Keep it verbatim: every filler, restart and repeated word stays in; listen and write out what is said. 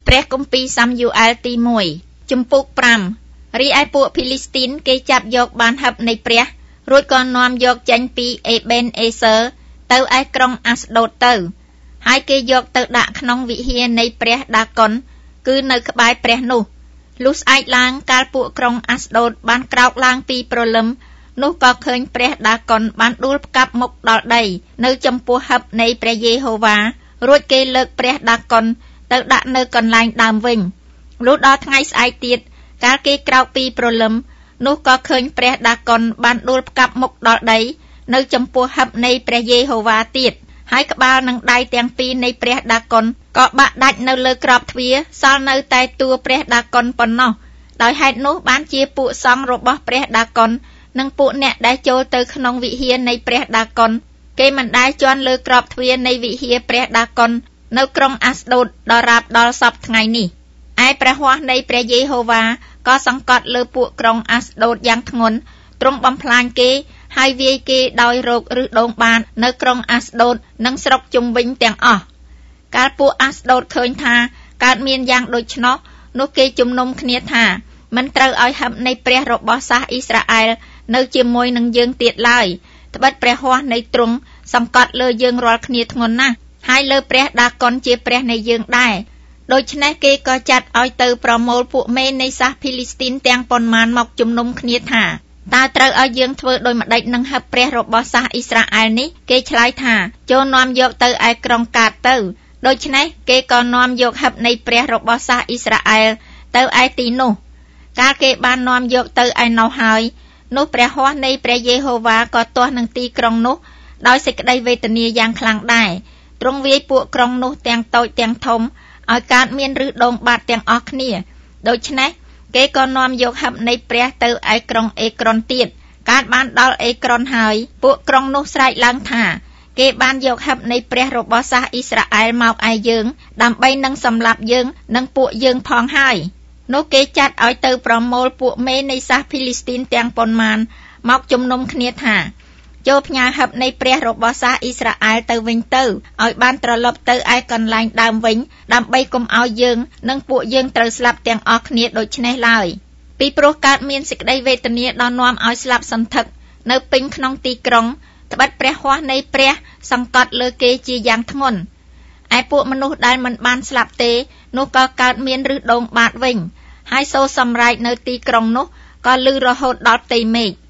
ព្រះគម្ពីរសាមយូអែលទីមួយជំពូកប្រាំរីឯពួកភីលីស្ទីនគេចាប់យកបានហឹបនៃព្រះរួចក៏នាំយកចេញពីអេបេនអេសើទៅឯក្រុងអាស្ដូតទៅហើយគេយកទៅដាក់ក្នុងវិហារនៃព្រះដាកុនគឺនៅក្បែរព្រះនោះលុះស្អែកឡើងកាលពួកក្រុងអាស្ដូតបានក្រោកឡើងពីព្រលឹមនោះក៏ឃើញព្រះដាកុនបានដួលផ្កាប់មុខដល់ដីនៅចំពោះហឹបនៃព្រះយេហូវ៉ារួចគេលើកព្រះដាកុនទៅដាក់នៅកន្លែងដើមវិញលុះដល់ថ្ងៃស្អែកទៀតកាលគេក្រោកពីព្រលឹមនោះក៏ឃើញព្រះដាកុនបានដួលផ្កាប់មុខដល់ដីនៅចំពោះហឹបនៃព្រះយេហូវ៉ាទៀតហើយក្បាលនិងដៃទាំងពីរនៃព្រះដាកុនក៏បាក់ដាច់នៅលើក្របទ្វារសល់នៅតែតួព្រះដាកុនប៉ុណ្ណោះដោយហេតុនោះបានជាពួកសង្ឃរបស់ព្រះដាកុននិងពួកអ្នកដែលចូលទៅក្នុងវិហារនៃព្រះដាកុនគេមិនដែលជន់លើក្របទ្វារនៃវិហារព្រះដាកុននៅក្រុងអាស្ដូតដល់រាបដល់សព្វថ្ងៃនេះឯព្រះហស្ថនៃព្រះយេហូវ៉ាក៏សង្កត់លើពួកក្រុងអាស្ដូតយ៉ាងធ្ងន់ទ្រង់បំផ្លាញគេហើយវាយគេដោយរោគឬដងបាតនៅក្រុងអាស្ដូតនិងស្រុកជុំវិញទាំងអស់កាលពួកអាស្ដូតឃើញថាកើតមានយ៉ាងដូច្នោះនោះគេជំនុំគ្នាថាមិនត្រូវឲ្យហឹបនៃព្រះរបស់សាសអ៊ីស្រាអែលនៅជាមួយនឹងយើងទៀតឡើយត្បិតព្រះហស្ថនៃទ្រង់សង្កត់លើយើងរាល់គ្នាធ្ងន់ណាស់ហើយលើព្រះដាកុនជាព្រះនៃយើងដែរដូច្នេះគេក៏ចាត់ឲ្យទៅប្រមូលពួកមេនៃសាសភីលីស្ទីនទាំងប៉ុន្មានមកជំនុំគ្នាថាតើត្រូវឲ្យយើងធ្វើដូចម្ដេចនឹងហឹបព្រះរបស់សាសអ៊ីស្រាអែលនេះគេឆ្លើយថាចូលនាំយកទៅឯក្រុងកាតទៅដូច្នេះគេក៏នាំយកហឹបនៃព្រះរបស់សាសអ៊ីស្រាអែលទៅឯទីនោះកាលគេបាននាំយកទៅឯនោះហើយនោះព្រះហស្ថនៃព្រះយេហូវ៉ាក៏ទាស់នឹងទីក្រុងនោះដោយសេចក្តីវេទនាយ៉ាងខ្លាំងដែរទ្រង់វាយពួកក្រុងនោះទាំងតូចទាំងធំឲ្យកើតមានឫសដងបាត់ទាំងអស់គ្នាដូច្នេះគេក៏នាំយកហឹបនៃព្រះទៅឯក្រុងអេក្រុនទៀតកាលបានដល់អេក្រុនហើយពួកក្រុងនោះស្រែកឡើងថាគេបានយកហឹបនៃព្រះរបស់សាសអ៊ីស្រាអែលមកឯយើងដើម្បីនឹងសម្លាប់យើងនិងពួកយើងផងហើយនោះគេចាត់ឲ្យទៅប្រមូលពួកមេនៃសាសភីលីស្ទីនទាំងប៉ុន្មានមកជំនុំគ្នាថាចូលផ្ញើហឹបនៃព្រះរបស់សាសអ៊ីស្រាអែលទៅវិញទៅឲ្យបានត្រឡប់ទៅឯកន្លែងដើមវិញដើម្បីកុំឲ្យយើងនិងពួកយើងត្រូវស្លាប់ទាំងអស់គ្នាដូចនេះឡើយពីព្រោះកើតមានសេចក្តីវេទនាដល់នាំឲ្យស្លាប់សន្ធឹកនៅពេញក្នុងទីក្រុងត្បិតព្រះហស្ថនៃព្រះសង្កត់លើគេជាយ៉ាងធ្ងន់ឯពួកមនុស្សដែលមិនបានស្លាប់ទេនោះក៏កើតមានឫសដងបាតវិញហើយសូរសម្រែកនៅទីក្រុងនោះក៏លឺរហូតដល់ផ្ទៃមេឃ